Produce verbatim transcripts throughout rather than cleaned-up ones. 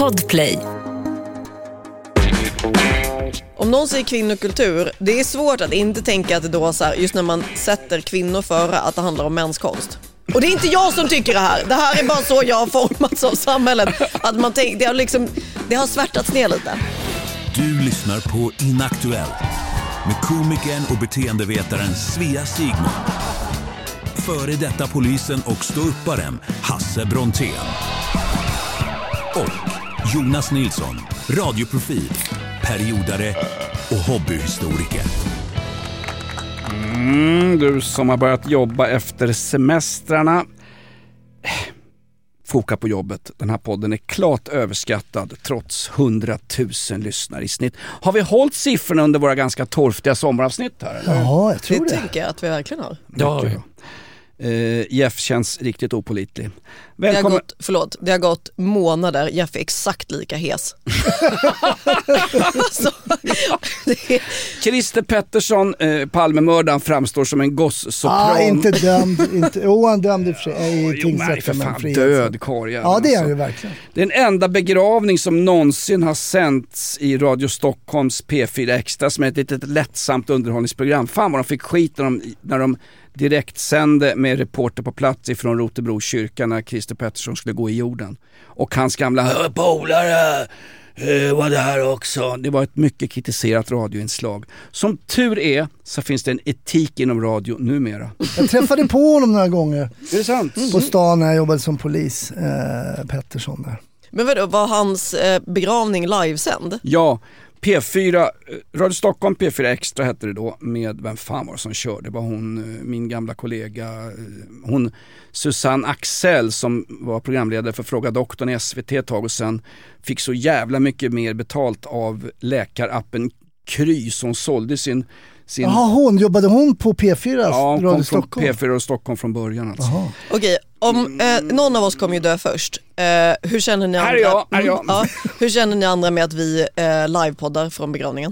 Podplay. Om någon säger kvinnokultur, det är svårt att inte tänka att det då så här, just när man sätter kvinnor före, att det handlar om mänskonst. Och det är inte jag som tycker det här. Det här är bara så jag har formats av samhället. Att man tänker, det har liksom, det har svärtats ner lite. Du lyssnar på Inaktuellt med komikern och beteendevetaren Svea Sigmund. Före detta polisen och ståupparen Hasse Brontén. Och Jonas Nilsson, radioprofil, periodare och hobbyhistoriker. Mm, du som har börjat jobba efter semestrarna. Foka på jobbet. Den här podden är klart överskattad trots hundratusen lyssnare i snitt. Har vi hållit siffrorna under våra ganska torftiga sommaravsnitt här? Eller? Ja, jag tror det. det. Det tycker jag att vi verkligen har. Ja, ja. Uh, Jeff känns riktigt opålitlig. Det har gått, förlåt, det har gått månader. Jeff är exakt lika hes. alltså, är... Christer Pettersson, eh, Palmemördaren, framstår som en goss-sopran. Ah, inte dömd. Inte, oh, han dömd i och för sig. Oh, jo, nej, för fan, död karriär. Ja, det är han alltså. ju verkligen. Det är den enda begravning som någonsin har sänts i Radio Stockholms P fyra Extra, som är ett litet lättsamt underhållningsprogram. Fan vad de fick skit när de, när de direkt sände med reporter på plats ifrån Rotebro kyrka när Christer Pettersson skulle gå i jorden. Och hans gamla polare eh, var det här också. Det var ett mycket kritiserat radioinslag. Som tur är så finns det en etik inom radio numera. Jag träffade på honom några gånger. Är det sant? Mm. På stan när jag jobbade som polis, eh, Pettersson där. Men vadå, var hans eh, begravning livesänd? Ja. P fyra, Radio Stockholm P fyra Extra hette det då, med vem fan var det som körde? Det var hon, min gamla kollega, hon Susanne Axel som var programledare för Fråga Doktorn i S V T ett tag och sen fick så jävla mycket mer betalt av läkarappen Kry som sålde sin... sin... Jaha, hon, jobbade hon på P fyra? Ja, hon Radio kom Stockholm. från P fyra och Stockholm från början alltså. Jaha. Okej, om eh, någon av oss kommer ju dö först. Eh, hur känner ni andra? Här är jag, här är jag. Mm, ja, hur känner ni andra med att vi eh, livepoddar från begravningen?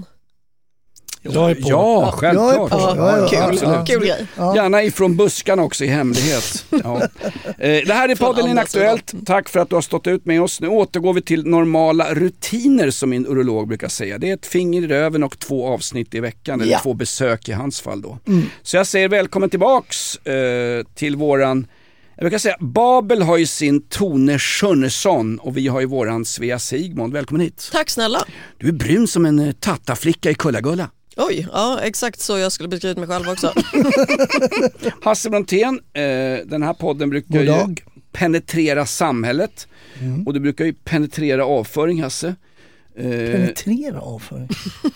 Jag är på. Ja, självklart. Jag är på. Ja, ja, kul, absolut. kul grej. Ja. Gärna ifrån buskarna också i hemlighet. Ja. Eh, det här är podden Inaktuellt. Tack för att du har stått ut med oss. Nu återgår vi till normala rutiner som min urolog brukar säga. Det är ett finger i röven och två avsnitt i veckan. Eller Ja. två besök i hans fall då. Mm. Så jag säger välkommen tillbaks eh, till våran... Jag brukar säga, Babel har ju sin Tone Schönnesson och vi har ju våran Svea Sigmund. Välkommen hit. Tack snälla. Du är brun som en eh, tattaflicka i Kullagulla. Oj, ja exakt så jag skulle beskriva mig själv också. Hasse Brontén, eh, den här podden brukar ju penetrera samhället. Mm. Och du brukar ju penetrera avföring, Hasse. Eh, penetrera avföring?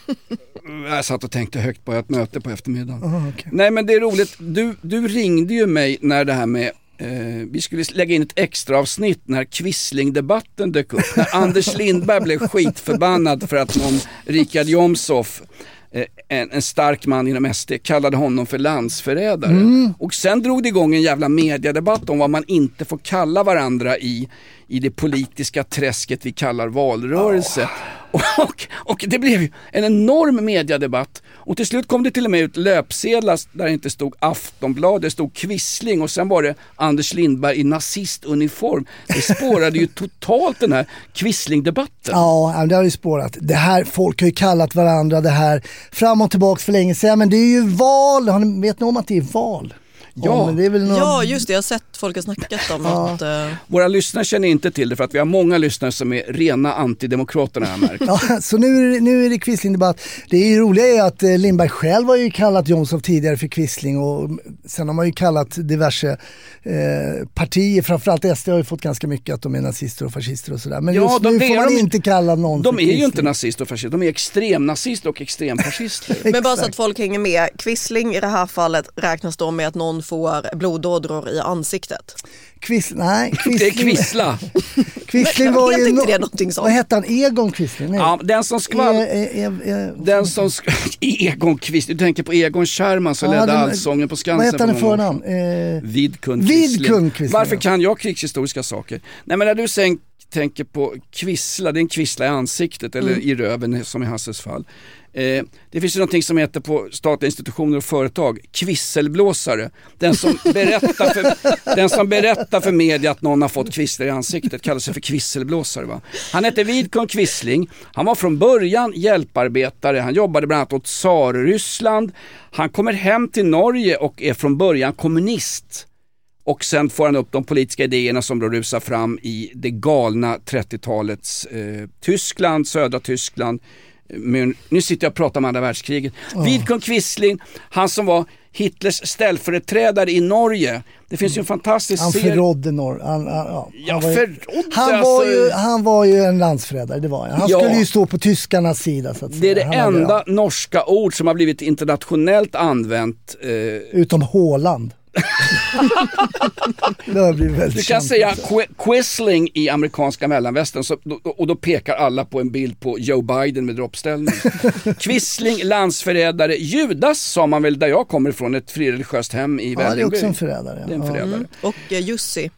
Jag satt och tänkte högt på ett möte på eftermiddagen. Aha, okay. Nej, men det är roligt. Du, du ringde ju mig när det här med eh, vi skulle lägga in ett extra avsnitt när Quisling-debatten dök upp. När Anders Lindberg blev skitförbannad för att någon Richard Jomshof, En, en stark man inom S D, kallade honom för landsförrädare. Mm. Och sen drog det igång en jävla mediedebatt om vad man inte får kalla varandra i, i det politiska träsket vi kallar valrörelse. Oh. Och, och det blev ju en enorm mediedebatt. Och till slut kom det till och med ut löpsedlar där det inte stod Aftonblad, det stod Quisling och sen var det Anders Lindberg i nazistuniform. Det spårade ju totalt den här Quisling-debatten. Ja, det har ju spårat. Det här, folk har ju kallat varandra det här fram och tillbaka för länge sedan, men det är ju val. Har ni, vet ni om att det är val? Ja, ja, men det är väl någon... ja, just det. Jag har sett folk har snackat om ja. att... Uh... Våra lyssnare känner inte till det för att vi har många lyssnare som är rena antidemokraterna här märkt. Ja, så nu är det, nu är det Quisling-debatt. Det är ju roliga är att eh, Lindberg själv har ju kallat Jomshof tidigare för Quisling och sen har man ju kallat diverse eh, partier, framförallt S D har ju fått ganska mycket att de är nazister och fascister och sådär. Men ja, just nu får man de, inte kalla någon De för är Quisling. ju inte nazister och fascister, de är extremnazister och extremfascister. Men bara så att folk hänger med, Quisling i det här fallet räknas då med att någon får blodådror i ansiktet. Quis, nej, Quisling. Det är Quisla. Quisling var ju inte no- det någonting sånt. Vad hette han? Egon Quisling? Nej. Ja, den som skvall... E- e- e- den som sk... Egon Quisling. Du tänker på Egon Kärman som ja, ledde den... Allsången på Skansen. Vad hette han i förnamn? Eh... Vidkun Quisling. Varför kan jag krigshistoriska saker? Nej, men när du sen tänker på kvissla, det är en kvissla i ansiktet eller mm. i röven som i Hasses fall. Eh, det finns ju någonting som heter på statliga institutioner och företag kvisselblåsare. Den som berättar för, den som berättar för media att någon har fått kvisslar i ansiktet kallar sig för kvisselblåsare. Va? Han heter Vidkun Quisling. Han var från början hjälparbetare. Han jobbade bland annat åt Tsar-Ryssland. Han kommer hem till Norge och är från början kommunist. Och sen får han upp de politiska idéerna som då rusar fram i det galna trettiotalets eh, Tyskland, södra Tyskland. Men nu sitter jag och pratar om andra världskriget. Oh. Vidkun Quisling, han som var Hitlers ställföreträdare i Norge. Det finns ju en fantastisk han serie. Förrådde Norge. Han, han, ja, ja, han, var ju, förrådde, han, alltså. var ju, han var ju en landsförrädare, det var han. Han ja. skulle ju stå på tyskarnas sida. Så att det är det han enda hade, ja. norska ord som har blivit internationellt använt. Eh... Utom Håland. Det blir väldigt du kan känt. säga qu- Quisling i amerikanska mellanvästern så, och då pekar alla på en bild på Joe Biden med droppställning. Quisling, landsförrädare. Judas sa man väl där jag kommer ifrån, ett frireligiöst hem i ja, Vällingby. det är också en förrädare. Det är en förrädare. Mm. Och uh, Jussi.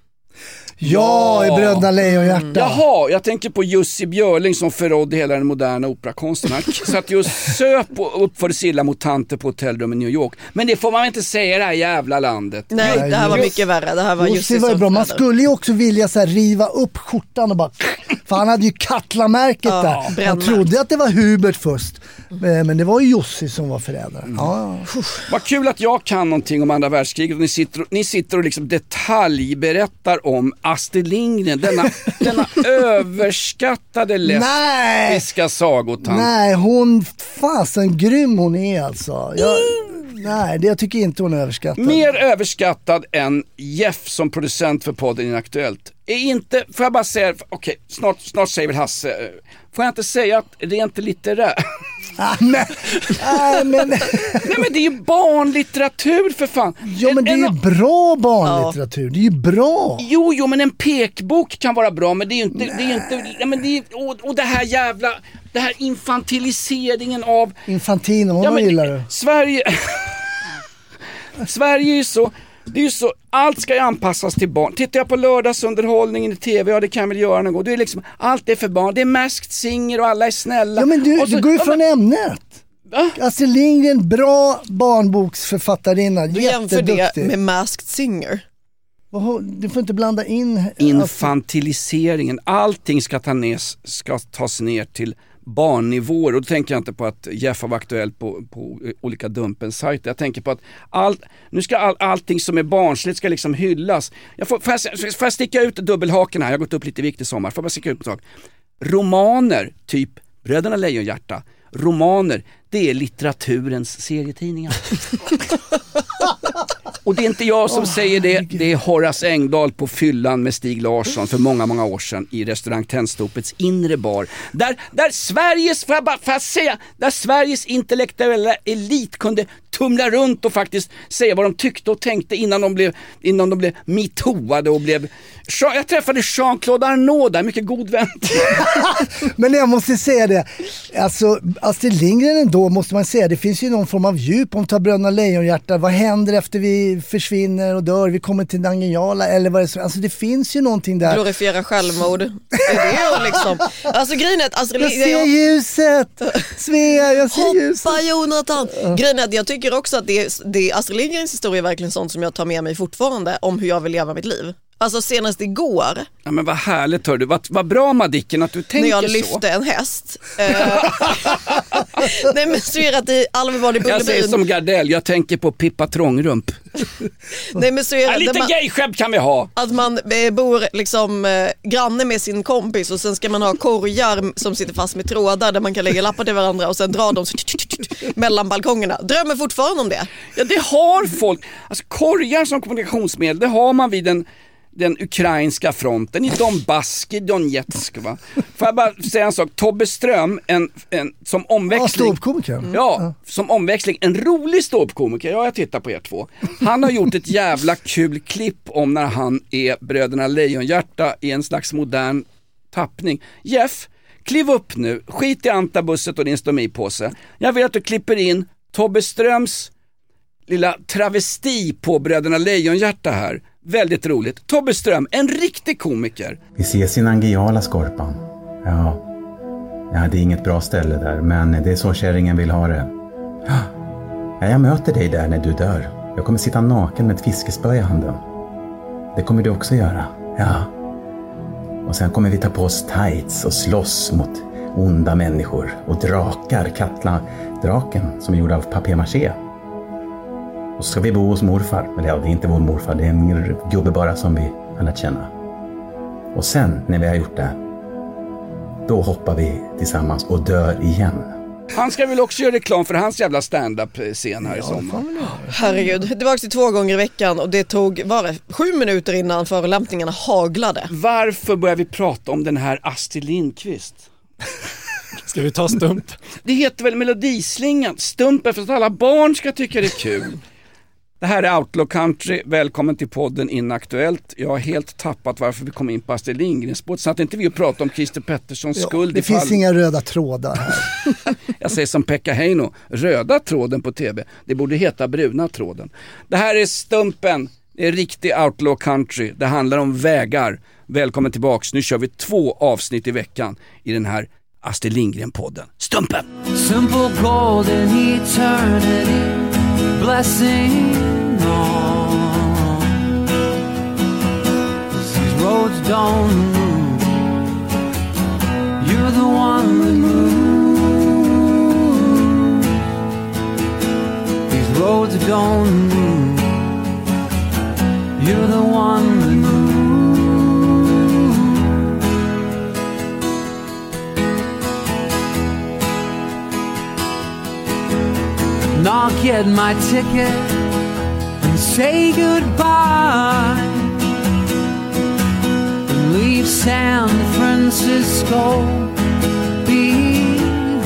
Ja, i Bröderna Lejonhjärta. Mm. Jaha, jag tänker på Jussi Björling som förrådde hela den moderna operakonsten. Han satt just söp och uppförde silla mot tanter på hotellrum i New York. Men det får man inte säga i det här jävla landet. Nej, det här var mycket värre. Det här var Jussi var som bra. Man förrädare. skulle ju också vilja så här, riva upp skjortan och bara... För han hade ju kattlamärket ja, där. brännmärkt. Man trodde att det var Hubert först. Men det var ju Jussi som var förrädare. Mm. Ja. Vad kul att jag kan någonting om andra världskriget och ni sitter, ni sitter och liksom detaljberättar om Astrid Lindgren, denna, denna överskattade lesbiska sagotant. Nej, hon fasen grym hon är alltså. Jag, nej, det jag tycker inte hon är överskattad. Mer överskattad än Jeff som producent för podden Inaktuellt. Är inte, får jag bara säga, okej, okay, snart, snart säger väl Hasse, får jag inte säga att det är inte litterär? Ah, nej, nej, men... nej men det är ju barnlitteratur för fan. Ja men det är ju en... bra barnlitteratur, ja. Det är ju bra. Jo, jo men en pekbok kan vara bra, men det är ju inte, det är ju inte ja, men det är, och, och det här jävla, det här infantiliseringen av... Infantino, vad ja, men, gillar du? Sverige... Sverige är ju så... Det är ju så, allt ska ju anpassas till barn. Tittar jag på lördagsunderhållningen i tv, ja det kan jag väl göra någon gång. Det är liksom, allt är för barn. Det är Masked Singer och alla är snälla. Ja men du, så, du går ju ja, från men, ämnet. Va? Astrid Lindgren, bra barnboksförfattarinna. Du jämför det med Masked Singer. Du får inte blanda in... Infantiliseringen. Allting ska, ta ner, ska tas ner till barnnivåer. Och då tänker jag inte på att Jeff var aktuell på, på olika Dumpen-sajter. Jag tänker på att all, nu ska all, allting som är barnsligt ska liksom hyllas. Jag får, får, jag, får jag sticka ut dubbelhaken här? Jag har gått upp lite i vikt i sommar. Får jag sticka ut på sak? Romaner, typ Bröderna Lejonhjärta. Romaner, det är litteraturens serietidningar. Och det är inte jag som oh, säger det, det är Horace Engdahl på fyllan med Stig Larsson för många, många år sedan i restaurang Tennstopets inre bar. Där, där Sveriges, får jag bara får jag säga, där Sveriges intellektuella elit kunde tumla runt och faktiskt säga vad de tyckte och tänkte innan de blev, innan de blev metooade och blev... Jag träffade Jean-Claude Arnault där, mycket god vän. Men jag måste säga det, alltså Astrid Lindgren ändå måste man säga, det finns ju någon form av djup om ta Bröderna Lejonhjärta. Vad händer efter vi försvinner och dör? Vi kommer till Nangenjala eller vad det är. Alltså det finns ju någonting där. Glorifiera självmord. Det är det liksom. Alltså grejen är att Astrid Lindgren... Jag ser ljuset! Svea, jag ser Hoppa, ljuset. Hoppa Jonathan! Uh. Grejen är att jag tycker också att det är, det är Astrid Lindgrens historia är verkligen sånt som jag tar med mig fortfarande om hur jag vill leva mitt liv. Alltså senast igår. Ja men vad härligt hör du. Vad, vad bra Madicken att du tänker så. När jag lyfte så. En häst. Nej men så är det att i Alvebad i Bullerbyn. Jag säger som Gardell, jag tänker på Pippa Trångrump. Nej men så är det. Ja, lite man, gayskämt kan vi ha. Att man eh, bor liksom eh, granne med sin kompis och sen ska man ha korgar som sitter fast med trådar där man kan lägga lappar till varandra och sen dra dem mellan balkongerna. Drömmer fortfarande om det? Ja det har folk. Alltså korgar som kommunikationsmedel, det har man vid den den ukrainska fronten i Donbass, i Donetsk, va? Får jag bara säga en sak, Tobbe Ström en, en, som omväxling ja, ståuppkomiker. Mm. Ja, som omväxling en rolig ståuppkomiker, ja jag tittar på er två. Han har gjort ett jävla kul klipp om när han är Bröderna Lejonhjärta i en slags modern tappning. Jeff, kliv upp nu, skit i antabusset och din stomipåse. Jag vill att du klipper in Tobbe Ströms lilla travesti på Bröderna Lejonhjärta här. Väldigt roligt. Tobbe Ström, en riktig komiker. Vi ses i Nangiala, Skorpan. Ja. Ja, det är inget bra ställe där, men det är så kärringen vill ha det. Ja, jag möter dig där när du dör. Jag kommer sitta naken med ett fiskespö i handen. Det kommer du också göra. Ja. Och sen kommer vi ta på oss tights och slåss mot onda människor och drakar, Katla, draken som är gjord av papier-maché. Och så ska vi bo hos morfar. Eller ja, det är inte vår morfar, det är en gubbe bara som vi har lärt känna. Och sen, när vi har gjort det, då hoppar vi tillsammans och dör igen. Han ska väl också göra reklam för hans jävla stand-up-scen här i sommar. Herregud, det var också två gånger i veckan och det tog, var det, sju minuter innan förolämpningarna haglade. Varför börjar vi prata om den här Astrid Lindqvist? Ska vi ta Stump? Det heter väl Melodislingan, Stumpen, för att alla barn ska tycka det är kul. Det här är Outlaw Country, välkommen till podden Inaktuellt. Jag har helt tappat varför vi kom in på Astrid Lindgrens båt. Så att inte vi pratar om Christer Petterssons ja, skuld. Det finns fall... inga röda trådar här. Jag säger som Pekka Heino, röda tråden på tv. Det borde heta bruna tråden. Det här är Stumpen, det är riktig Outlaw Country. Det handlar om vägar. Välkommen tillbaks, nu kör vi två avsnitt i veckan i den här Astrid Lindgren-podden. Stumpen! Simple golden eternity, blessing on. These roads don't move, you're the one that moves. These roads don't move, you're the one that moves. Knock at my ticket and say goodbye and leave San Francisco behind.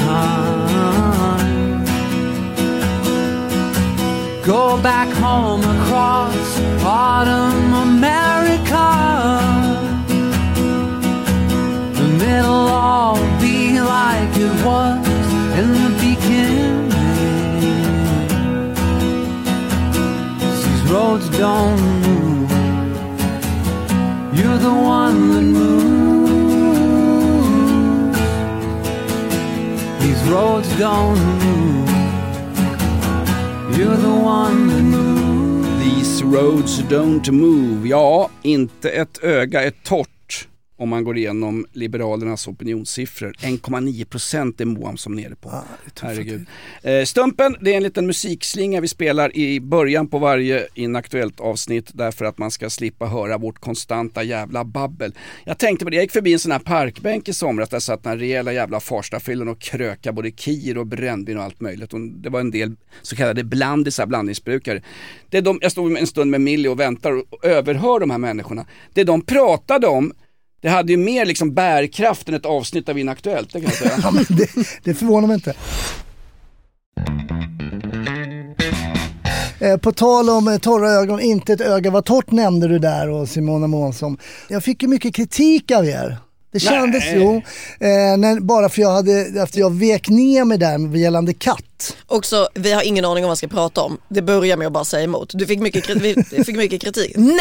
Go back home across autumn America, and it'll all be like it was in the beginning. Roads don't move, you're the one that moves. These roads don't move, you're the one that moves. These roads don't move. Ja, inte ett öga är torrt om man går igenom Liberalernas opinionssiffror. en komma nio procent är Moam som nere på. Ah, herregud. Eh, Stumpen, det är en liten musikslinga vi spelar i början på varje Inaktuellt avsnitt därför att man ska slippa höra vårt konstanta jävla babbel. Jag tänkte på det, jag gick förbi en sån här parkbänk i somras där satt den rejäla jävla Farstafyllen och kröka både kir och brännvin och allt möjligt. Och det var en del så kallade blandisar, blandningsbrukare. Det är de, jag stod en stund med Millie och väntar och överhör de här människorna. Det de pratade om, det hade ju mer liksom bärkraft än ett avsnitt av Inaktuellt, det kan jag säga. Ja, men det, det förvånar mig inte. Eh, på tal om eh, torra ögon, inte ett öga var torrt nämnde du där och Simona Månsson. Jag fick ju mycket kritik av er. Det kändes ju, eh, när, bara för jag hade, efter jag vek ner mig där gällande katt. Också, vi har ingen aning om vad man ska prata om. Det börjar med att bara säga emot. Du fick mycket, kriti- vi fick mycket kritik. Nej!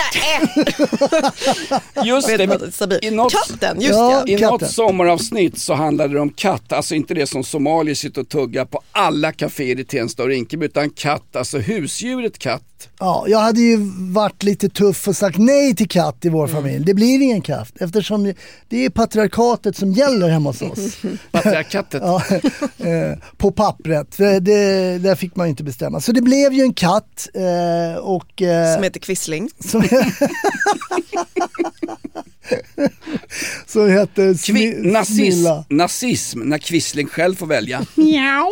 Just det, i något, katten, just ja, ja. I katten. Något sommaravsnitt så handlade det om katt. Alltså inte det som somalier sitter och tuggar på alla kaféer i Tensta och Rinkeby, utan katt, alltså husdjuret katt. Ja, jag hade ju varit lite tuff och sagt nej till katt i vår mm. familj. Det blir ingen katt eftersom det är patriarkatet som gäller hemma hos oss. Patriarkatet? Ja, eh, på pappret. Det, där fick man ju inte bestämma. Så det blev ju en katt. Eh, och, eh, som heter Quisling. Som, som heter Smi- Kvi- nazism, nazism, när Quisling själv får välja. Mjau.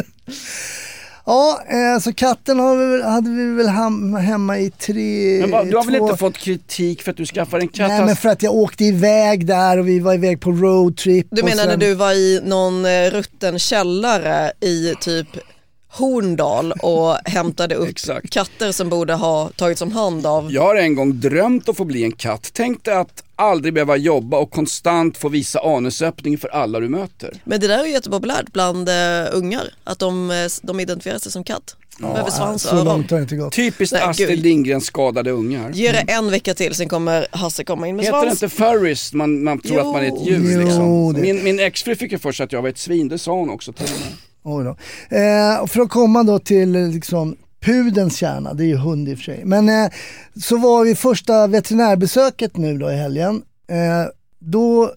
Ja, eh, så katten har vi, hade vi väl ham- hemma i tre... Men va, du har två... väl inte fått kritik för att du skaffar en katt? Nej, men för att jag åkte iväg där och vi var iväg på roadtrip. Du menar sen... när du var i någon rutten källare i typ Horndal och hämtade upp Exakt. katter som borde ha tagits om hand av. Jag har en gång drömt att få bli en katt. Tänk dig att aldrig behöva jobba och konstant få visa anusöppning för alla du möter. Men det där är ju jättepopulärt bland uh, ungar, att de, uh, de identifierar sig som katt. De behöver svans och Så öron. långt har det inte gått. Typiskt Nej, Astrid gud. Lindgren skadade ungar. Ge det en vecka till, sen kommer Hasse komma in med Heter det svans. inte furries? Man, man tror Jo. att man är ett djur Jo, liksom. det- Min, min exfru fick ju först att jag var ett svin, det sa hon också till mig. Oj då. Eh, och för att komma då till liksom pudens kärna, det är ju hund i och för sig. Men eh, så var vi första veterinärbesöket nu då i helgen. Eh, då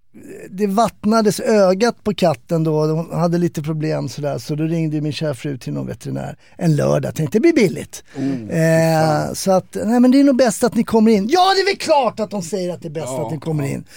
det vattnades ögat på katten då, de hade lite problem sådär, så då ringde min kära fru till någon veterinär en lördag, tänkte det blir billigt. Oh, eh, så att, nej men det är nog bäst att ni kommer in. Ja, det är väl klart att de säger att det är bäst Ja, att ni kommer ja. in.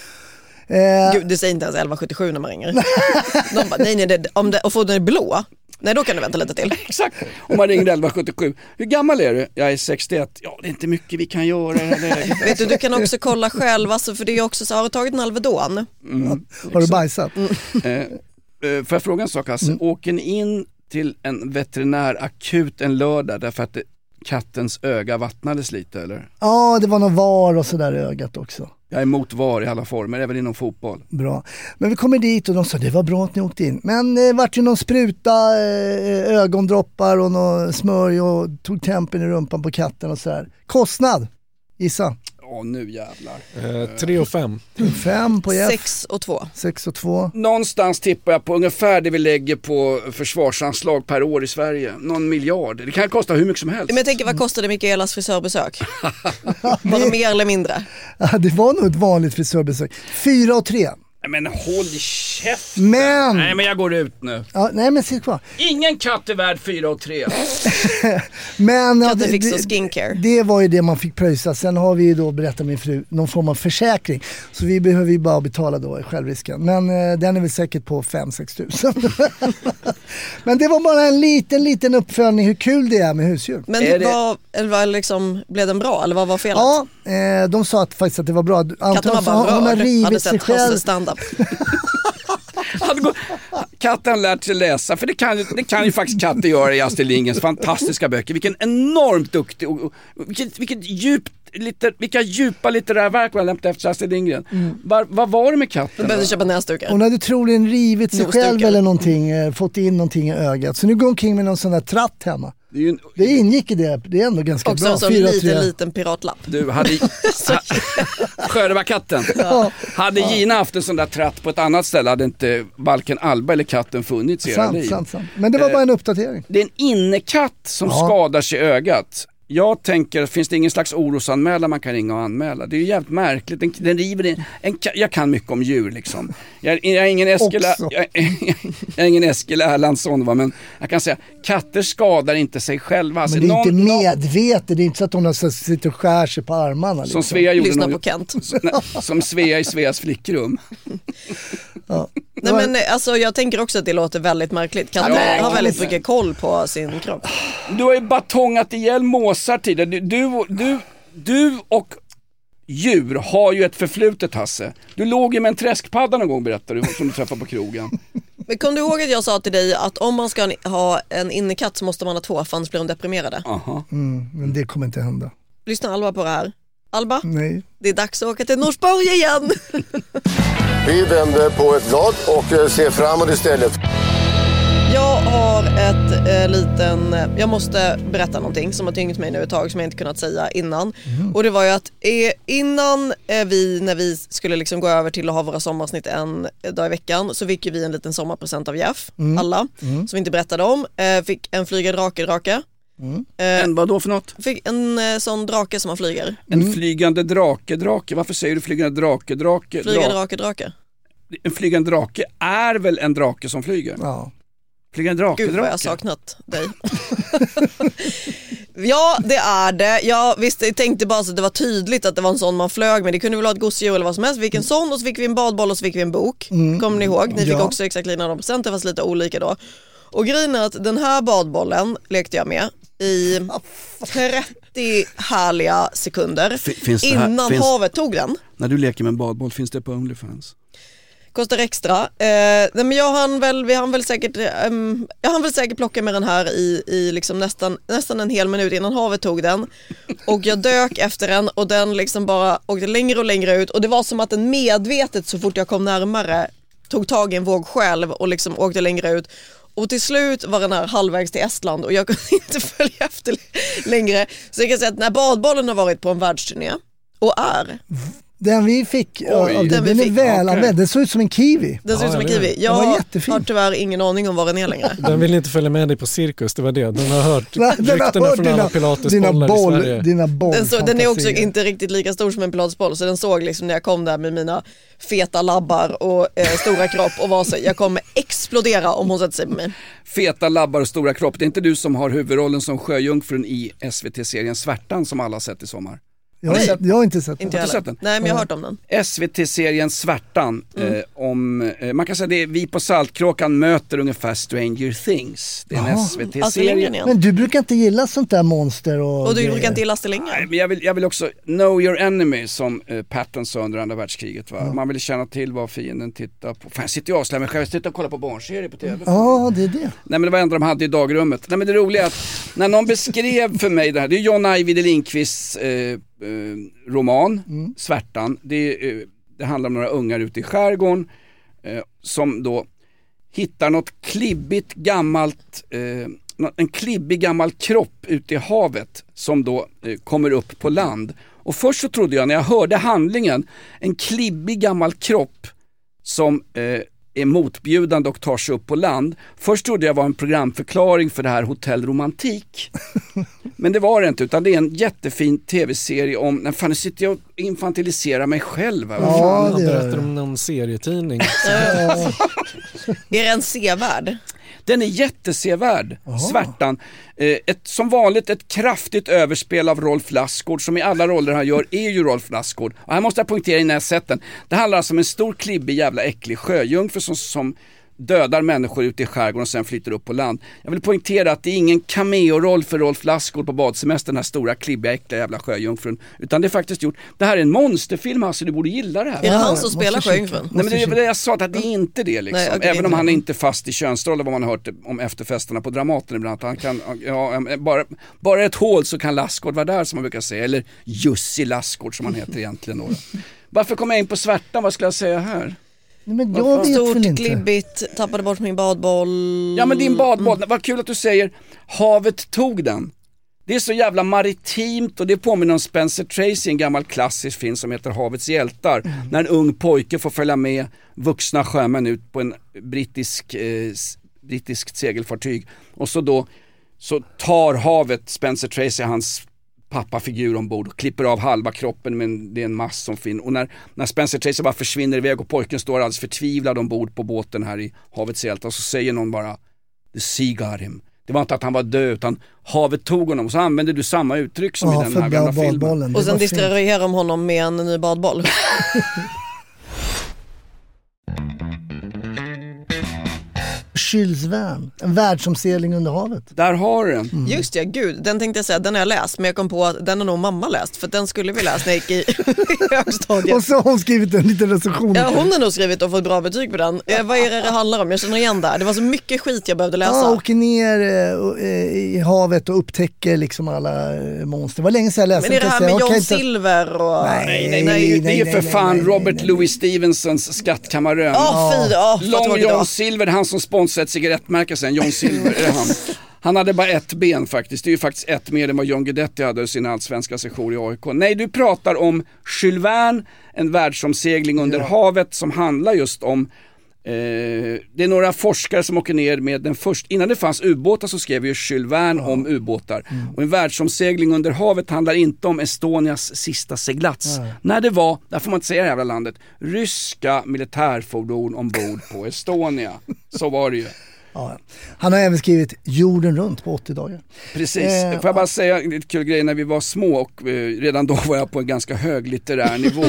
Eh, Gud, det säger inte ens elva sjuttiosju när man ringer. De bara, nej, nej, det, om det, och får den är blå, nej då kan du vänta lite till. Exakt, om man ringer elva sjuttiosju. Hur gammal är du? Jag är sextioett. Ja, det är inte mycket vi kan göra i det här läget. Vet du, du kan också kolla själv, alltså, för det är också så, har du tagit en Alvedon? Mm. har du bajsat? Eh, eh, får jag fråga en sak, Hasse? Mm. Åker ni in till en veterinär akut en lördag därför att det, kattens öga vattnades lite, eller? Ja, det var någon var och sådär i ögat också. Jag är emot var i alla former, även inom fotboll. Bra. Men vi kommer dit och de sa det var bra att ni åkte in. Men det eh, vart ju någon spruta, eh, ögondroppar och någon smörj och tog tempen i rumpan på katten och sådär. Kostnad? Gissa. Åh, nu jävlar. Eh, tre och fem. Fem på Jeff. Sex och två. Sex och två. Någonstans tippar jag på ungefär det vi lägger på försvarsanslag per år i Sverige. Någon miljard. Det kan kosta hur mycket som helst. Men jag tänker, vad kostade Mikaelas frisörbesök? Var det mer eller mindre? Ja, det var nog ett vanligt frisörbesök. Fyra och tre. Nej, men håll käften. Men, Nej, men jag går ut nu. ja, nej men sitt kvar. Ingen katt är värd fyra och tre. Men, ja, Katten det, fick så det, skincare. det var ju det man fick pröjsa. Sen har vi ju då, berättat min fru, någon form av försäkring. Så vi behöver ju bara betala då självrisken. Men eh, den är väl säkert på fem sex tusen. Men det var bara en liten, liten uppföljning hur kul det är med husdjur. Men Är det- var, eller var liksom, blev den bra, eller vad var felet? Ja, eh, de sa att, faktiskt att det var bra. Katten var Antagligen så bara har hon har rörd, hade rivit sig sett Hasse själv. stand-up. Hade gå- Katten har lärt sig läsa, för det kan, det kan ju faktiskt katter göra i Astrid Lindgrens fantastiska böcker. Vilken enormt duktig och, och vilket, vilket djupt, lite, vilka djupa litterära verk man lämnat efter Astrid Lindgren. Var, vad var det med katten? Du behövde då? köpa näsdukar. Hon hade troligen rivit sig Nosdukar. själv eller någonting, eh, fått in någonting i ögat. Så nu går hon omkring med någon sån där tratt hemma. Det är ju en, Det ingick i det, det är ändå ganska Också bra. en sån Fyra, liten, tre. liten piratlapp. du, hade ha, Skördebackkatten. Ja. Hade Gina haft en sån där tratt på ett annat ställe hade inte varken Alba eller katten funnits i era Sant, liv. sant, sant. Men det var Eh, bara en uppdatering. Det är en innekatt som Ja. skadar sig i ögat. Jag tänker, finns det ingen slags orosanmälan man kan ringa och anmäla? Det är ju jävligt märkligt. Den, den river in. En, ka- jag kan mycket om djur liksom. Jag, jag är ingen Eskil, Också. jag, jag är ingen Eskil Erlandsson, va? Men jag kan säga, katter skadar inte sig själva. Alltså, Men det är inte någon- någon- medvetet, det är inte så att hon har så- sitter och skär sig på armarna. Liksom. Som Svea gjorde Lyssna någon, på Kent. nej, som Svea i Sveas flickrum. Ja. Nej, men alltså, jag tänker också att det låter väldigt märkligt. Katter Ja, har väldigt men- mycket koll på sin kropp. Du har ju batongat ihjäl måsar tidigare. Du, du, du, du och djur har ju ett förflutet, Hasse. Du låg ju med en träskpadda någon gång, berättar du, som du träffade på krogen. Men kom du ihåg att jag sa till dig att om man ska ha en innekatt så måste man ha två, för annars blir de deprimerade. Aha. Mm, men det kommer inte hända. Lyssna Alba på det här. Alba, Nej. det är dags att åka till Norsborg igen. Vi vänder på ett blad och eh, ser framåt istället. Jag har ett eh, liten, jag måste berätta någonting som har tyngt mig nu ett tag som jag inte kunnat säga innan. Mm. Och det var ju att eh, innan eh, vi, när vi skulle liksom gå över till att ha våra sommarsnitt en dag i veckan, så fick ju vi en liten sommarpresent av Jeff, mm. alla, mm. som vi inte berättade om. Eh, fick en flyga drake-drake. Mm. Eh, En vad då för något? fick en eh, sån drake som man flyger. En flygande drake-drake. Varför säger du flygande drake-drake? Flyga Dra- drake-drake. En flygande drake är väl en drake som flyger? Ja. Flygande Gud vad jag drake-drake. har saknat dig. Ja, det är det. Jag visste, jag tänkte bara så att det var tydligt att det var en sån man flög med. Det kunde väl ha ett gosedjur eller vad som helst. Vi fick en sån och så fick vi en badboll och så fick vi en bok. Mm. Kommer ni ihåg? Ni fick Ja. också exakt liknande presenter fast lite olika då. Och grejen är att den här badbollen lekte jag med i trettio härliga sekunder F- finns det här- innan finns- havet tog den. När du leker med en badboll, finns det på OnlyFans? Kostar extra. Eh, nej, men jag hann väl, vi hann väl säkert, um, jag hann väl säkert plocka med den här i, i liksom nästan, nästan en hel minut innan havet tog den. Och jag dök efter den och den liksom bara åkte längre och längre ut. Och det var som att den medvetet så fort jag kom närmare tog tag i en våg själv och liksom åkte längre ut. Och till slut var den här halvvägs till Estland och jag kunde inte följa efter längre. Så jag kan säga att när badbollen har varit på en världsturné och är... Den vi fick, Oj, av den, den, den vi är fick. väl Okay. använd. Den såg ut som en kiwi. Den såg ut ja, som en kiwi. Jag har tyvärr ingen aning om vad den är längre. Den vill inte följa med dig på cirkus, det var det. Den har hört Nej, den har ryktena hört från dina, alla pilatesbollar dina boll, i Sverige. Dina boll, den, så, den är också inte riktigt lika stor som en pilatesboll, så den såg liksom när jag kom där med mina feta labbar och eh, stora kropp och var så, jag kommer explodera om hon sätter sig på mig. Feta labbar och stora kropp, det är inte du som har huvudrollen som sjöjungfrun i S V T-serien Svärtan som alla har sett i sommar? Jag har, jag har inte sett den. Inte Har du sett den? Nej, men jag har hört om den. S V T-serien Svärtan, mm. eh, om, eh, man kan säga det, vi på Saltkråkan möter ungefär Stranger Things. Det är en Aha. S V T-serie. Men du brukar inte gilla sånt där monster och... Och du grejer. brukar inte gilla Astrid Lindgren. Nej, men jag vill, jag vill också know your enemy som eh, Patton sa under andra världskriget. Va? Ja. Man vill känna till vad fienden tittar på. Fan, jag sitter och avslöjar mig själv, jag sitter och kollar på barnserier på tv. Ja, det är det. Nej, men det var ändå de hade i dagrummet. Nej, men det roliga är att när någon beskrev för mig det här, det är John Ajvide Lindqvists eh, Eh, roman, mm. Svärtan. Det, eh, det handlar om några ungar ute i skärgården eh, som då hittar något klibbigt gammalt eh, en klibbig gammal kropp ute i havet som då eh, kommer upp på land. Och först så trodde jag när jag hörde handlingen, en klibbig gammal kropp som eh, är motbjudande och tar sig upp på land. Först trodde jag var en programförklaring för det här Hotell Romantik. Men det var det inte, utan det är en jättefin tv-serie om, när fan sitter jag och infantiliserar mig själv. Här. Ja, Han det berättar om någon serietidning. Är det en sevärd? Den är jättesevärd, Svärtan. Eh, ett, som vanligt ett kraftigt överspel av Rolf Lassgård, som i alla roller han gör är ju Rolf Lassgård. Och här måste jag poängtera innan jag sett den. Det handlar alltså om en stor klibbig jävla äcklig sjöjungfru som, som dödar människor ute i skärgården och sen flyttar upp på land. Jag vill poängtera att det är ingen cameo-roll för Rolf Lassgård på badsemestern, den här stora klibbiga äckliga jävla sjöjungfrun, utan det är faktiskt gjort. Det här är en monsterfilm, alltså du borde gilla det här. Är det han som spelar sjöjungfrun? Nej, men det är det jag sa, att det är inte det liksom. Nej, okay, även om inte. han är inte fast i könsroller, vad man har hört om efterfesterna på Dramaten ibland. Han kan, ja, bara, bara ett hål så kan Lassgård vara där, som man brukar säga. Eller Jussi Lassgård som han heter egentligen. Varför kom jag in på Svärtan? Vad skulle jag säga här? Nej, men jag vet Stort, väl inte. klibbigt, tappade bort min badboll. Ja, men din badboll, mm. vad kul att du säger havet tog den. Det är så jävla maritimt och det påminner om Spencer Tracy, en gammal klassisk film som heter Havets hjältar. Mm. När en ung pojke får följa med vuxna sjömän ut på en brittisk, eh, brittiskt segelfartyg. Och så då så tar havet Spencer Tracy, hans pappafigur ombord, och klipper av halva kroppen, men det är en mass som finns. Och när, när Spencer Tracy bara försvinner iväg och pojken står alldeles förtvivlad ombord på båten här i Havets hjältar, och så säger någon bara "The sea got him". Det var inte att han var död, utan havet tog honom. Och så använder du samma uttryck som ja, i den här gamla filmen. Och sen distraherar de honom med en ny badboll. Jules Verne, en världsomsegling under havet. Där har du den. Mm. Just ja, gud, den tänkte jag säga, den har jag läst, men jag kom på att den har nog mamma läst, för den skulle vi läst när jag gick i högstadiet. Och så har hon skrivit en liten recension. Ja, hon har nog skrivit och fått bra betyg på den. Eh, vad är det det handlar om? Jag känner igen där. Det var så mycket skit jag behövde läsa. Ja, åker ner eh, i havet och upptäcker liksom alla eh, monster. Det var länge sedan jag läste. Men är det här med John Silver och... Nej, nej, nej, nej, nej, det är ju för fan nej, Robert nej, nej. Louis Stevensons skattkammarön. Åh, fy, åh, Lång John Silver, han som sponsrat ett cigarettmärke sen. John Silver är han. Han hade bara ett ben faktiskt. Det är ju faktiskt ett mer än vad John Guidetti hade i sin allsvenska sejour i A I K. Nej, du pratar om Jules Verne, en världsomsegling under ja. havet, som handlar just om eh, det är några forskare som åker ner med den först, innan det fanns ubåtar så skrev ju Jules Verne ja. om ubåtar. Mm. Och en världsomsegling under havet handlar inte om Estonias sista seglats. Ja. När det var, där får man inte säga det här landet, ryska militärfordon ombord på Estonia. Så var det ju. Ja, han har även skrivit Jorden runt på åttio dagar. Precis, eh, får jag bara säga en lite kul grej, när vi var små och eh, redan då var jag på en ganska hög litterär nivå.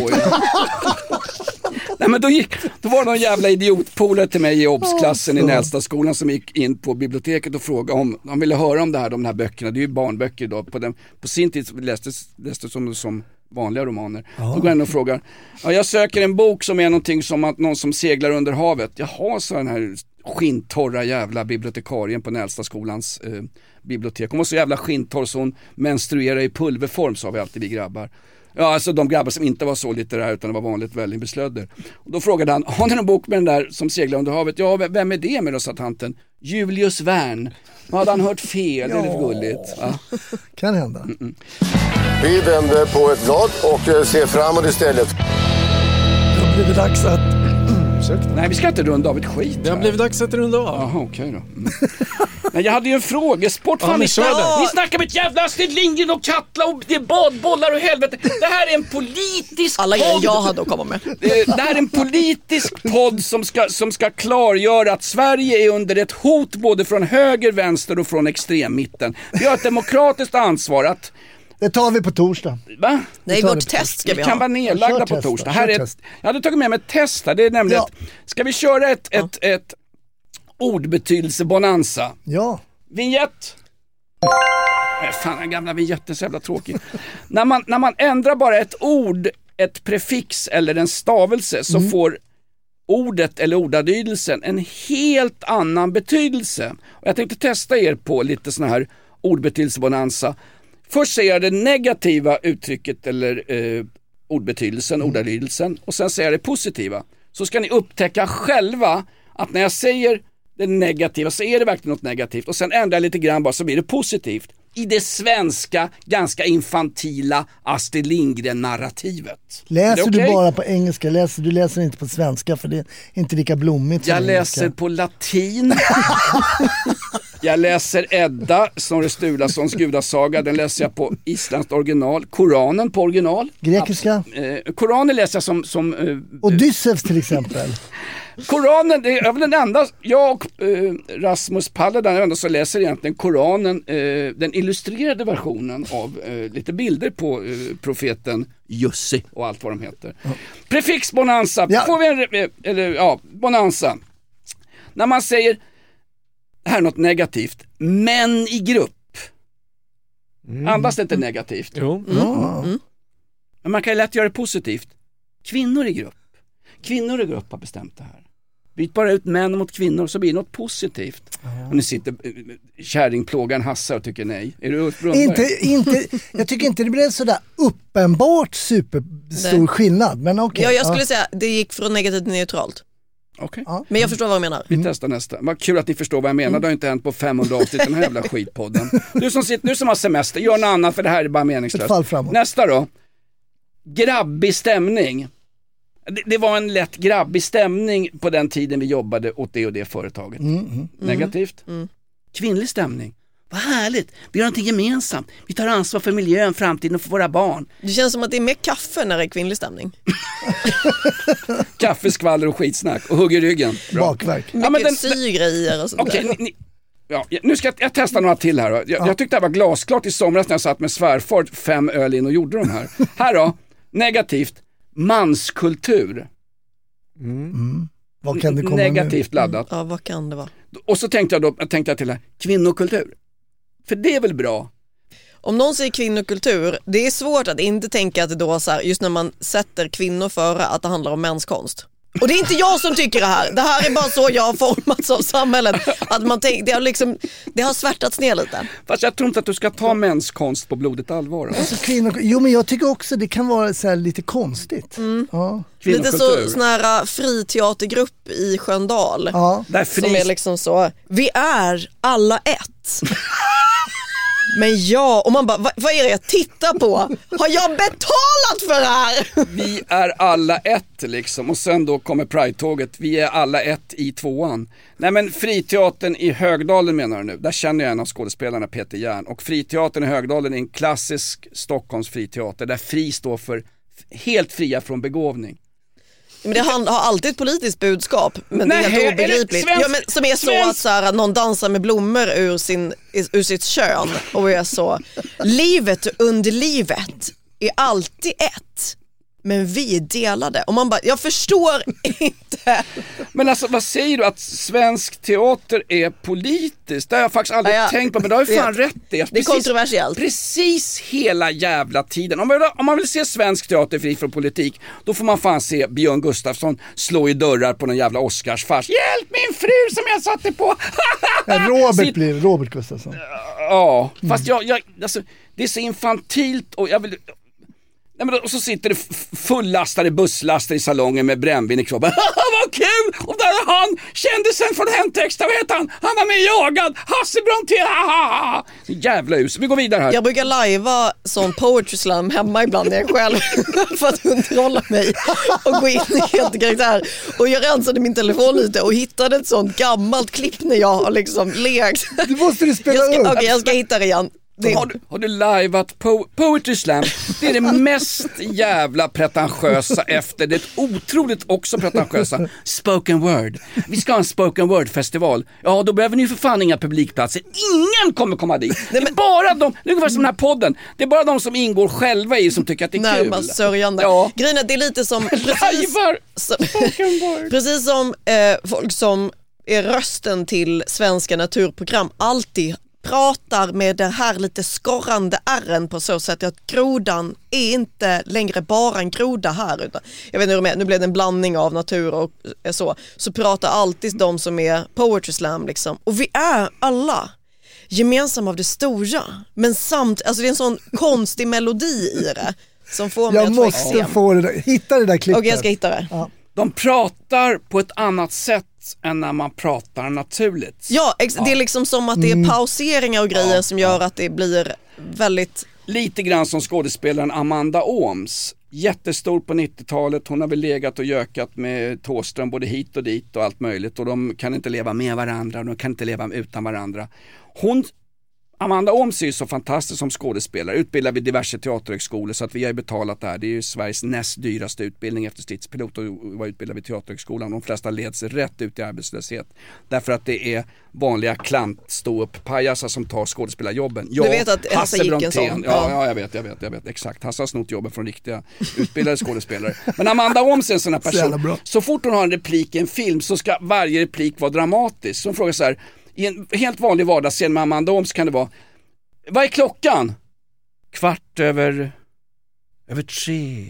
Nej, men då, gick, då var det någon jävla idiotpolare till mig i obsklassen oh, i Nälstaskolan som gick in på biblioteket och frågade om de ville höra om det här, de här böckerna. Det är ju barnböcker idag. På, den, på sin tid lästes det som, som vanliga romaner. Ja. Då går jag in och frågar, ja, jag söker en bok som är någonting som att någon som seglar under havet. Jaha, så den här skintorra jävla bibliotekarien på Nälsta skolans eh, bibliotek. Hon var så jävla skintorr så hon menstruerade i pulverform, sa vi alltid vi grabbar. Ja, alltså de grabbar som inte var så litterära utan det var vanligt väldigt Och då frågade han, har ni någon bok med den där som seglar under havet? Ja, vem är det med då, sa tanten? Julius Verne. Hade han hört fel? Ja. Det är lite gulligt. Ja. Kan hända. Mm-mm. Vi vänder på ett blad och ser framåt istället. Det har blivit dags att... Ursäkta. Nej, vi ska inte runda av ett skit. Det har blivit dags att runda av. Jaha, okej okay då. Mm. Nej, jag hade ju en frågesport. Fan, ja, ni, snackar, ni snackar med ett jävla Astrid Lindgren och Katla och det är badbollar och helvete. Det här är en politisk Alla podd. jag hade att komma med. Det, det här är en politisk podd som ska, som ska klargöra att Sverige är under ett hot både från höger, vänster och från extremmitten. Vi har ett demokratiskt ansvar att... Det tar vi på torsdag. Va? Nej, vårt test ska vi Vi ha. kan vara nedlagda på torsdag. Här är ett, jag hade tagit med mig ett test här. Det är nämligen Ja. ett, ska vi köra ett, ett, ett ordbetydelsebonanza? Ja. Vignett. Äh, fan, den gamla vignetten är så jävla tråkig. när, man, när man ändrar bara ett ord, ett prefix eller en stavelse så Mm. får ordet eller ordalydelsen en helt annan betydelse. Och jag tänkte testa er på lite sån här ordbetydelsebonanza. Först säger jag det negativa uttrycket eller eh, ordbetydelsen, Mm. ordalydelsen, och sen säger jag det positiva. Så ska ni upptäcka själva att när jag säger det negativa så är det verkligen något negativt och sen ändrar jag lite grann bara så blir det positivt. I det svenska, ganska infantila Astrid Lindgren-narrativet. Läser okay? du bara på engelska? Läser, du läser inte på svenska för det är inte lika blommigt som Jag engelska. läser på latin. Jag läser Edda, Snorre Sturlasons gudasaga. Den läser jag på isländskt original. Koranen på original. Grekiska? Eh, Koranen läser jag som... som eh, Odysseus till exempel. Koranen, det är väl den enda, jag och eh, Rasmus Paludan är ändå så läser egentligen Koranen, eh, den illustrerade versionen av eh, lite bilder på eh, profeten Jussi och allt vad de heter. Mm. Prefix bonanza, Ja. får vi en, eh, eller ja, bonanza. När man säger, här är något negativt, män i grupp. Mm. Andas det inte negativt? Jo. Ja. Mm. Men man kan ju lätt göra det positivt. Kvinnor i grupp. Kvinnor i grupp har bestämt det här. Byt bara ut män mot kvinnor så blir det något positivt. Ja. Och nu sitter äh, kärringplågan Hasse och tycker nej. Är du Ulf Brunnberg? Inte, inte, jag tycker inte det blev sådär uppenbart superstor Nej. skillnad. Men okej. Ja, jag skulle ja. säga det gick från negativt till neutralt. Okej. Ja. Men jag förstår vad jag menar. Vi testar nästa. Vad kul att ni förstår vad jag menar. Mm. Det har inte hänt på femhundra avsnitt den här jävla skitpodden. Du som, sitter, du som har semester, gör något annat för det här är bara Ett meningslöst. fall framåt. Nästa då. Grabbig stämning. Det, det var en lätt grabbig stämning på den tiden vi jobbade åt det och det företaget. Mm, mm. Negativt. Mm. Kvinnlig stämning. Vad härligt. Vi har någonting gemensamt. Vi tar ansvar för miljön, framtiden och för våra barn. Det känns som att det är mer kaffe när det är kvinnlig stämning. Kaffe, skvaller och skitsnack. Och hugg i ryggen. Bra. Bakverk. Mycket men den- sygrejer och sånt Okej, där. ni, ni, ja, nu ska jag, jag testa några till här. Då. Jag, jag tyckte det var glasklart i somras när jag satt med svärfar fem öl in och gjorde de här. Här då, negativt, manskultur. Mm. Vad kan det komma Negativt laddat. Ja, vad kan det vara? Och så tänkte jag då, jag tänkte jag till här, kvinnokultur. För det är väl bra? Om någon säger kvinnokultur, det är svårt att inte tänka att det då så här, just när man sätter kvinnor före, att det handlar om mänskonst. Och det är inte jag som tycker det här. Det här är bara så jag har formats av samhället. Att man tänk, det, har liksom, det har svärtats ner lite. Fast jag tror inte att du ska ta mänskonst på blodigt allvar. nu? Alltså, kvinnor, jo men jag tycker också det kan vara så här lite konstigt. Mm. Ja. Lite så sån här friteatergrupp i Sköndal. Ja. Där Som fris... är liksom så, vi är alla ett. Men ja, och man bara, vad, vad är det jag tittar på? Har jag betalat för det här? Vi är alla ett liksom. Och sen då kommer Pride-tåget. Vi är alla ett i tvåan. Nej men Friteatern i Högdalen menar du nu. Där känner jag en av skådespelarna, Peter Järn. Och Friteatern i Högdalen är en klassisk Stockholms friteater. Där fri står för helt fria från begåvning. Men det har alltid ett politiskt budskap, men det är Nej, helt obegripligt. är det svensk- Ja, men som är så svensk- att, så här, att någon dansar med blommor ur, sin, ur sitt kön och är så, livet under livet är alltid ett. men vi är delade. Och man bara, jag förstår inte. Men alltså, vad säger du att svensk teater är politiskt? Det har jag faktiskt aldrig ja, ja. tänkt på, men det har ju fan rätt i. Det är precis, kontroversiellt. Precis hela jävla tiden. Om man, vill, om man vill se svensk teater fri från politik, då får man fan se Björn Gustafsson slå i dörrar på någon jävla Oscarsfars. Hjälp min fru som jag satte på! Ja, Robert Sitt... blir Robert Gustafsson. Ja, fast jag, jag alltså, det är så infantilt och jag vill... Nej, men då, och så sitter det fullastade busslaster i salongen med brännvin i kroppen. Vad kul! Och där är han, kändisen från Hemtexta, vad heter han? Han var med jagad, Hasse Brontén. Jävla hus, vi går vidare här. Jag brukar lajva sån poetry slam hemma ibland när jag själv för att underhålla mig och gå in i helt karaktär. Och jag rensade min telefon lite och hittade ett sånt gammalt klipp när jag har liksom lekt. Du måste du spela jag ska, upp. Okej, okay, jag ska hitta det igen. Det... Har, du, har du liveat po- Poetry Slam? Det är det mest jävla pretentiösa efter det otroligt också pretentiösa spoken word. Vi ska ha en spoken word festival. Ja, då behöver ni för fan inga publikplatser. Ingen kommer komma dit. Det är bara de, det är ungefär som den här podden. Det är bara de som ingår själva i som tycker att det är kul. Närmast sörjande. Ja. Grejen är, det är lite som precis, som, precis som eh, folk som är rösten till svenska naturprogram alltid pratar med det här lite skorrande ärren på så sätt att grodan är inte längre bara en groda här, utan jag vet inte hur det är, nu blev det en blandning av natur och så, så pratar alltid de som är poetry slam liksom, och vi är alla gemensamma av det stora, men samt, alltså det är en sån konstig melodi i det som får mig jag att måste få få det där, hitta det där klippet. Okej, jag ska hitta det. Ja. De pratar på ett annat sätt än när man pratar naturligt. Ja, ex- ja. Det är liksom som att det är pauseringar och grejer ja, som gör ja. att det blir väldigt... Lite grann som skådespelaren Amanda Ooms. Jättestor på nittiotalet. Hon har väl legat och gökat med Thåström både hit och dit och allt möjligt. Och de kan inte leva med varandra och de kan inte leva utan varandra. Hon... Amanda Ooms är ju så fantastisk som skådespelare, utbildad vid diverse teaterhögskolor, så att vi har betalat det här. Det är ju Sveriges näst dyraste utbildning efter stridspilot och var utbildad vid teaterhögskolan. De flesta leds rätt ut i arbetslöshet därför att det är vanliga klant stå upp pajasar som tar skådespelarjobben. Ja, du vet att Hasse gick en sån. Ja, ja, jag vet, jag vet, jag vet exakt. Hasse har snott jobben från riktiga utbildade skådespelare. Men Amanda Ooms är en sån här person. Så, så fort hon har en replik i en film så ska varje replik vara dramatisk. Så hon frågar så här: i en helt vanlig vardagsscen med Amanda Ooms kan det vara: vad är klockan? Kvart över över tre.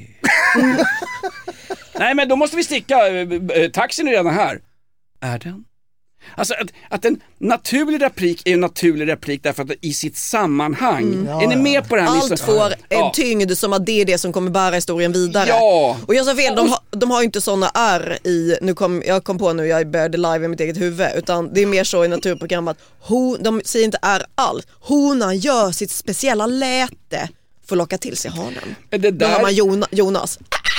Nej, men då måste vi sticka. Taxin är redan här. Är den? Alltså att, att en naturlig replik är en naturlig replik därför att i sitt sammanhang. Mm. Ja, är ni med på det här? Allt får en ja. tyngd som att det är det som kommer bära historien vidare. Ja. Och jag sa fel, de, ha, de har ju inte såna R i, nu kom, jag kom på nu, jag började live i mitt eget huvud, utan det är mer så i naturprogrammet. Hon, de säger inte R alls. Hona gör sitt speciella läte för att locka till sig hanen. Det där... Då har man Jona, Jonas.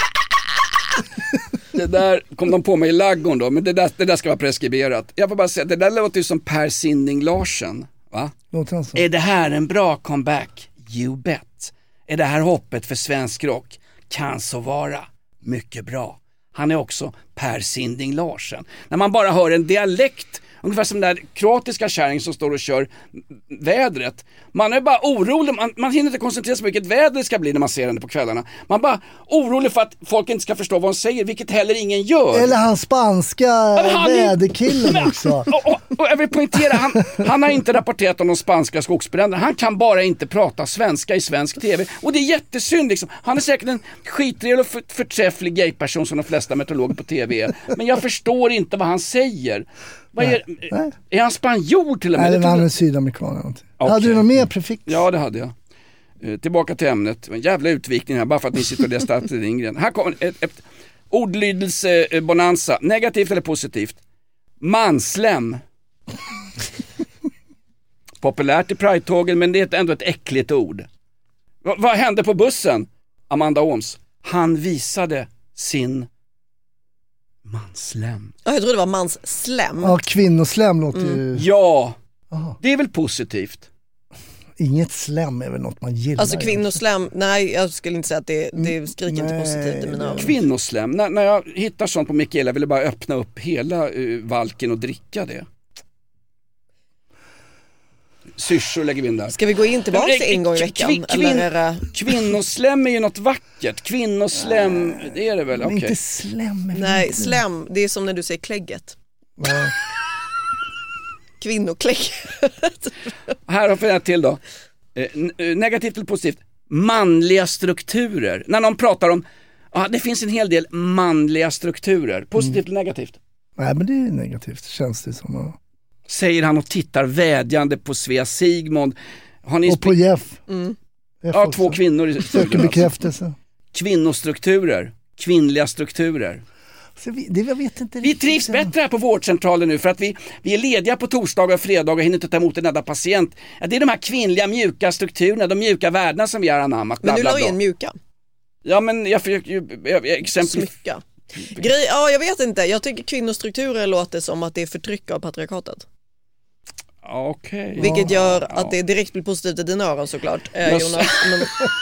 Det där kom de på mig i laggon då, men det där, det där ska vara preskriberat. Jag får bara säga, det där låter ju som Per Sinding Larsen, va? Är det här en bra comeback? You bet. Är det här hoppet för svensk rock? Kan så vara. Mycket bra. Han är också Per Sinding Larsen. När man bara hör en dialekt, ungefär som den där kroatiska kärring som står och kör vädret. Man är bara orolig, man, man hinner inte koncentrera sig på vilket väder det ska bli när man ser henne på kvällarna. Man är bara orolig för att folk inte ska förstå vad hon säger, vilket heller ingen gör. Eller hans spanska väderkillen också. Och, och, och jag vill poängtera, han, han har inte rapporterat om de spanska skogsbränderna. Han kan bara inte prata svenska i svensk tv. Och det är jättesynd liksom. Han är säkert en skittrevlig och för, förträfflig gayperson som de flesta meteorologer på tv är. Men jag förstår inte vad han säger. Vad är, Nej. är han spanjor till och med? Nej, han är sydamerikan. Okay. Hade du något mer prefix? Ja, det hade jag. Eh, tillbaka till ämnet. En jävla utvikning här, bara för att ni sitter och läste Astrid Lindgren. Här kommer ett, ett ordlydelse eh, bonanza. Negativt eller positivt? Manslem. Populärt i Pride-tågen, men det är ändå ett äckligt ord. Va, vad hände på bussen? Amanda Ooms. Han visade sin manslem. Ja, jag tror det var mansslem. Ja, kvinnoslem låter mm. ju... Ja, Aha. det är väl positivt. Inget slem är väl något man gillar. Alltså kvinnoslem, nej jag skulle inte säga att det, det skriker nej, inte positivt i mina öron. Kvinnoslem, när, när jag hittar sånt på Mikaela vill jag bara öppna upp hela uh, valken och dricka det. syrsor lägger vi in där. Ska vi gå in tillbaka till en gång i veckan? Kvin, eller är det... Kvinnoslem är ju något vackert. Kvinnoslem, det är det väl? Men Okay. inte slem. Nej, inte. slem, det är som när du säger klägget. Ja. Kvinnoklägg. Här har vi ett till då. Eh, negativt eller positivt? Manliga strukturer. När någon pratar om, ja, det finns en hel del manliga strukturer. Positivt eller negativt? Nej, men det är negativt, känns det som. Ja. Säger han och tittar vädjande på Svea Sigmund. Har ni Och på Jeff. Mm. Jeff ja, också. två kvinnor i Söker studion. bekräftelse. Alltså. Kvinnostrukturer. Kvinnliga strukturer. Så vi, det, jag vet inte Vi riktigt. trivs bättre här på vårdcentralen nu för att vi, vi är lediga på torsdagar och fredagar och hinner inte ta emot en enda patient. Ja, det är de här kvinnliga mjuka strukturerna, de mjuka värdena som vi har anammat. Men Bla, du bla, la bla. in mjuka. Ja, men jag försöker ju jag- jag- exempel. Smycka. Grej, ja, jag vet inte. Jag tycker kvinnostrukturer låter som att det är förtryck av patriarkatet. Ja, okej. Vilket gör Ja. att det direkt blir positivt i dina öron såklart, eh, Jag- Jonas. Men,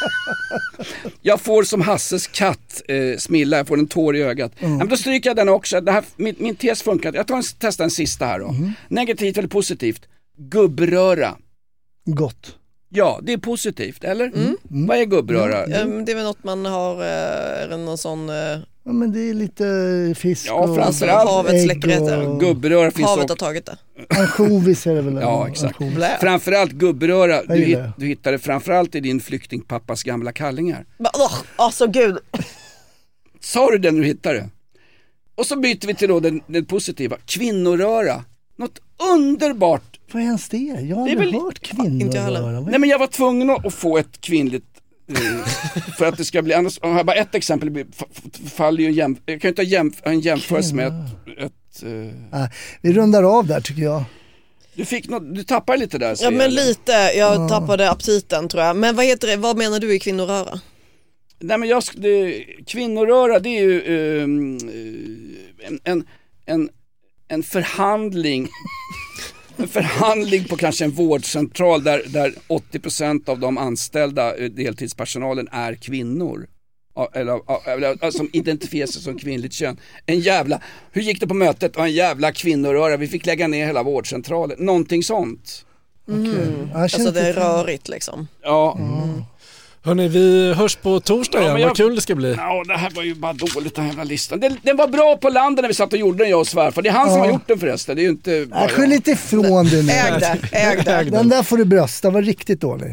Jag får som Hasses katt eh, Smilla, jag får en tår i ögat. Ja, men då stryker jag den också. Det här, min, min tes funkar. Jag tar en, testar en sista här då. Negativt eller positivt? Gubbröra. Gott. Ja, det är positivt, eller? Vad är gubbröra? eh, det är väl något man har, eh, är det någon sån... Eh, Ja, men det är lite fisk Ja, och framförallt havets ägg läckerheter. och Gubbröra finns havet också. har tagit det. ansjovis är det väl? Ja, exakt. Ansjovis. Blä. Framförallt gubbröra, Jag du, gillar hit, det. du hittar det framförallt i din flyktingpappas gamla kallingar. Ba- åh, Alltså gud. Sa du det när du hittade det? Och så byter vi till då den, den positiva. Kvinnoröra. Något underbart. Vad är ens det? Jag har Det är aldrig väl- hört kvinnor Inte jag heller. röra. Vad- Nej, men jag var tvungen att få ett kvinnligt eh, för att det ska bli, annars har jag bara ett exempel, det f- f- faller ju en, jämf- jag kan ju inte ha jämf- en jämförelse med ett, ett eh, Nej, vi rundar av där tycker jag. du fick något, du tappar lite där. Ja säger men jag. lite, jag tappade aptiten tror jag. Men vad heter det, vad menar du i kvinnoröra? Nej, men jag, sk- det, kvinnoröra, det är ju eh, en, en, en, en förhandling en förhandling på kanske en vårdcentral där, där åttio procent av de anställda eh, deltidspersonalen är kvinnor. Ja, Eller, ja, eller som identifierar sig som kvinnligt kön. En jävla, hur gick det på mötet? Och en jävla kvinnoröra, vi fick lägga ner hela vårdcentralen. Någonting sånt. Mm. Jag känner Alltså det är inte- rörigt liksom. Ja, Hörrni, vi hörs på torsdag Ja, igen. men jag- Vad kul det ska bli. ja, det här var ju bara dåligt, den jävla listan. Den, den var bra på landet när vi satt och gjorde den, jag och svärfar. Det är han som Ja. har gjort den förresten. Det är ju inte bara Jag skyll jag. inte ifrån det nu. Äg det, äg det. Äg Den där får du brösta, var riktigt dålig.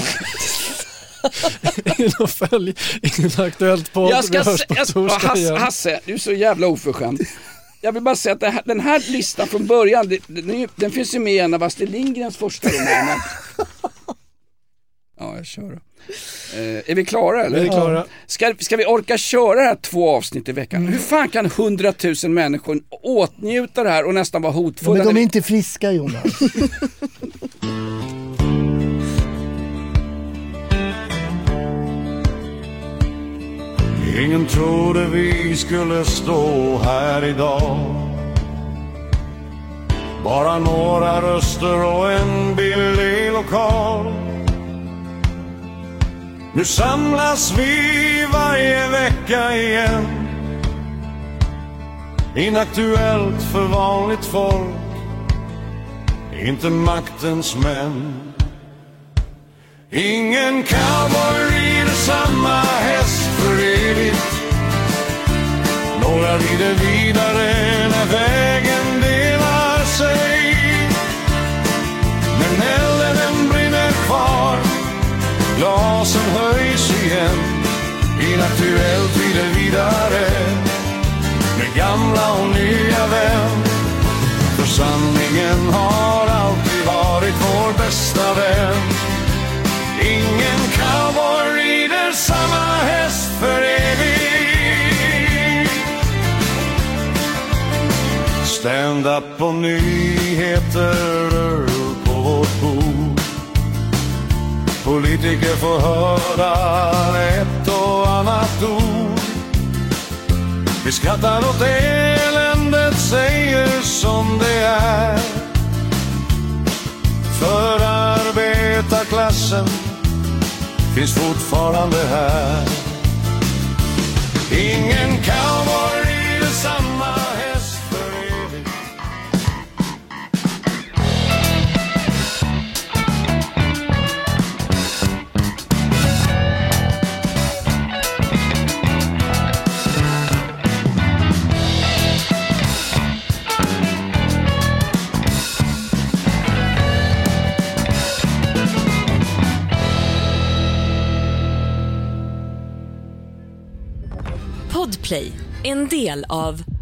In och följ Inaktuellt podd. Jag ska Vi hörs se, på jag, torsdag Hasse, igen. Hasse, du är så jävla oförskämd. Jag vill bara säga att det här, den här listan från början, det, den, är ju- den finns ju med i en av Astrid Lindgrens första romaner. Ja, jag kör då. Eh, är vi klara eller? Vi är klara. Ska, ska vi orka köra det här två avsnitt i veckan? Hur fan kan hundratusen människor åtnjuta det här och nästan vara hotfulla? Men de när är vi- inte friska, Jonas. Ingen trodde vi skulle stå här idag. Bara några röster och en billig lokal. Nu samlas vi varje vecka igen. Inaktuellt för vanligt folk, inte maktens män. Ingen cowboy rider samma häst för evigt. Några rider vidare när vägen delar sig. Men elden den brinner kvar, glasen höjs igen. Inaktuellt rider vidare med gamla och nya vän. För sanningen har alltid varit vår bästa vän. Ingen cowboy rider samma häst för evigt. Stand-up och nyheter på vårt bord. Politiker får höra ett och annat ord. Vi skrattar åt eländet, säger som det är. För arbetarklassen finns fortfarande här. Ingen cowboy rider samma häst för evigt. Podplay, en del av